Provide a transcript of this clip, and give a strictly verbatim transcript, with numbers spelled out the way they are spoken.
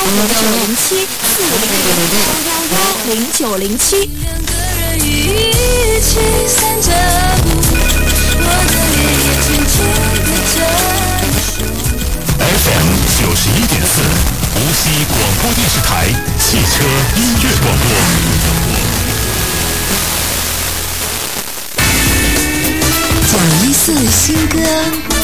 零九零七四零零幺幺幺零九零七。 两个人一起散着步，我的脸也轻轻地沾。 F M 九十一点四，无锡广播电视台汽车音乐广播。 讲一次新歌。